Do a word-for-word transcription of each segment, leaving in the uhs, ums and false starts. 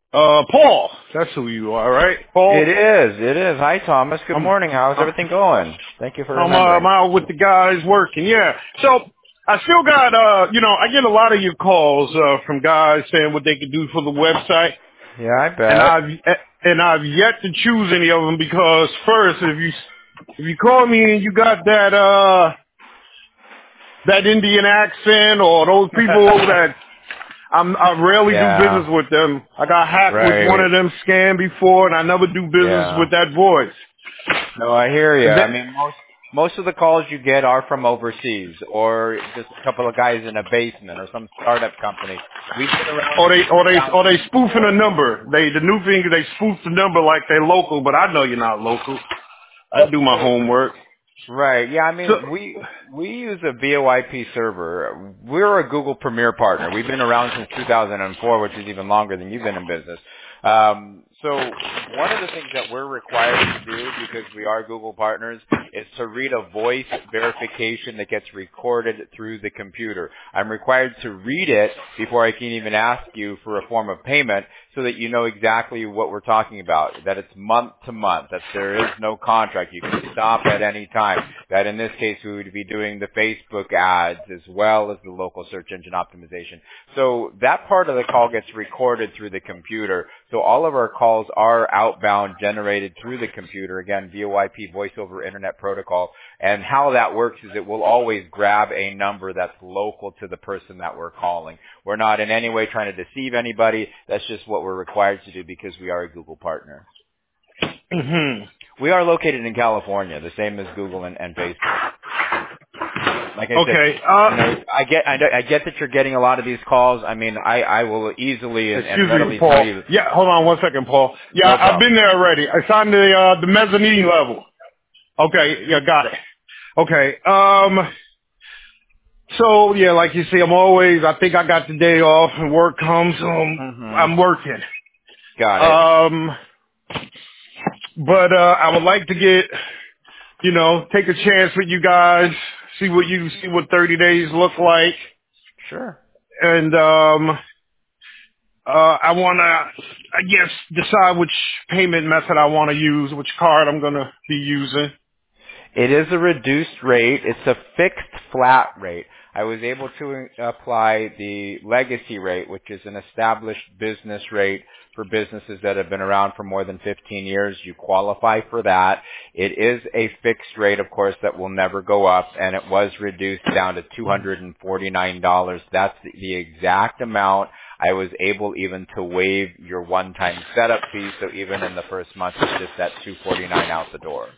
Uh, Paul. That's who you are, right? Paul. It is. It is. Hi, Thomas. Good I'm, morning. How's I'm, everything going? Thank you for I'm, uh, I'm remembering. out with the guys working. Yeah. So I still got, uh, you know, I get a lot of your calls uh, from guys saying what they could do for the website, Yeah, I and bet. I've and I've yet to choose any of them because first, if you if you call me and you got that uh that Indian accent or those people that I'm, I rarely do business yeah. with them. I got hacked with one Right. of them scam before, and I never do business Yeah. with that voice. No, I hear you. And I that, mean, most most of the calls you get are from overseas or just a couple of guys in a basement or some startup company. We've been around or they, since or they, or they spoofing a two thousand four. number. They, the new thing is they spoof the number like they're local, but I know you're not local. I Well, do my so homework. right. Yeah, I So, mean, we we use a VoIP server. We're a Google Premier partner. We've been around since two thousand four, which is even longer than you've been in business. Um, so one of the things that we're required to do, because we are Google partners, is to read a voice verification that gets recorded through the computer. I'm required to read it before I can even ask you for a form of payment so that you know exactly what we're talking about, that it's month to month, that there is no contract. You can stop at any time. That in this case we would be doing the Facebook ads as well as the local search engine optimization. So that part of the call gets recorded through the computer. So all of our calls are outbound, generated through the computer, again, VoIP, voice over internet protocol. And how that works is it will always grab a number that's local to the person that we're calling. We're not in any way trying to deceive anybody. That's just what we're required to do because we are a Google partner. hmm We are located in California, the same as Google and, and Facebook. Like I said, okay. you know, Uh, I get, I, I get that you're getting a lot of these calls. I mean, I, I will easily and, and excuse me, readily tell Paul. you, Yeah, hold on one second, Paul. Yeah, no I've problem. been there already. I signed the, uh, the mezzanine level. Okay. Yeah, got it. Okay. Um, So yeah, like you see, I'm always. I think I got the day off, and work comes. So I'm, hmm I'm working. Got it. Um, but uh, I would like to get, you know, take a chance with you guys, see what you see what thirty days look like, Sure. and um, uh, I want to, I guess, decide which payment method I want to use, which card I'm gonna be using. It is a reduced rate. It's a fixed flat rate. I was able to apply the legacy rate, which is an established business rate for businesses that have been around for more than fifteen years. You qualify for that. It is a fixed rate, of course, that will never go up, and it was reduced down to two hundred forty-nine dollars. That's the, the exact amount. I was able even to waive your one-time setup fee, so even in the first month, it's just that two hundred forty-nine dollars out the door.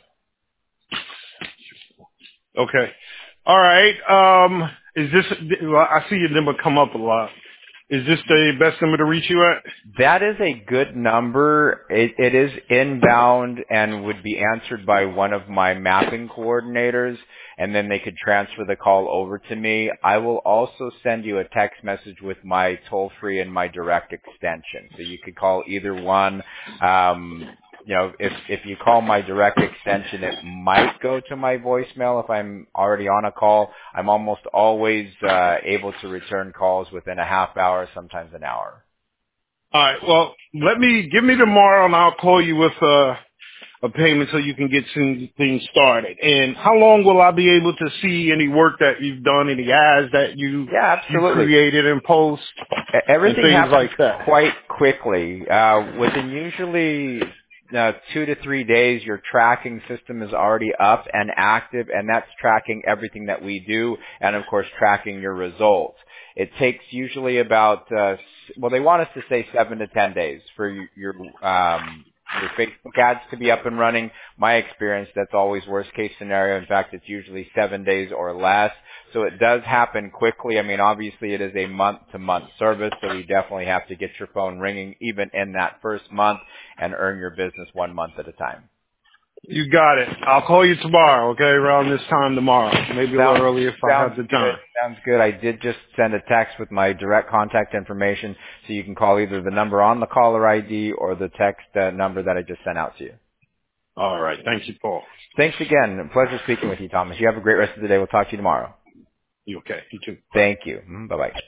Okay. All right. Um, is this? Well, I see your number come up a lot. Is this the best number to reach you at? That is a good number. It, it is inbound and would be answered by one of my mapping coordinators, and then they could transfer the call over to me. I will also send you a text message with my toll-free and my direct extension, so you could call either one. Um, you know, if if you call my direct extension, it might go to my voicemail if I'm already on a call. I'm almost always uh, able to return calls within a half hour, sometimes an hour. All right. Well, let me give me tomorrow, and I'll call you with uh, a payment so you can get some things started. And how long will I be able to see any work that you've done, any ads that you Yeah, you absolutely. created and post E- and Everything things happens like that? quite quickly. Uh, within usually uh, two to three days, your tracking system is already up and active, and that's tracking everything that we do, and of course tracking your results. It takes usually about, uh, s- well, they want us to say seven to ten days for your your, um, your Facebook ads to be up and running. My experience, that's always worst case scenario. In fact, it's usually seven days or less. So it does happen quickly. I mean, obviously it is a month-to-month service, so we definitely have to get your phone ringing even in that first month and earn your business one month at a time. You got it. I'll call you tomorrow, okay, around this time tomorrow. Maybe a little Sounds earlier if I sounds have the good. time. Sounds good. I did just send a text with my direct contact information, so you can call either the number on the caller I D or the text uh, number that I just sent out to you. All right. Thank you, Paul. Thanks again. Pleasure speaking with you, Thomas. You have a great rest of the day. We'll talk to you tomorrow. You okay? You too. Bye. Thank you. Bye bye.